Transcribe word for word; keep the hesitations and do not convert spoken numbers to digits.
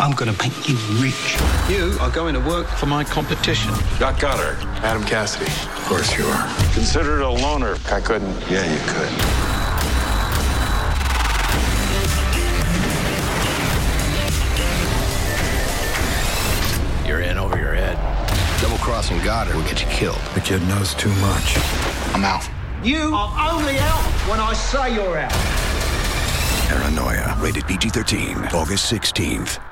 I'm going to make you rich. You are going to work for my competition. Doc Goddard. Adam Cassidy. Of course you are. Considered a loner. I couldn't. Yeah, you could. You're in over your head. Double-crossing Goddard will get you killed. The kid knows too much. I'm out. You are only out when I say you're out. Paranoia, rated P G thirteen, August sixteenth.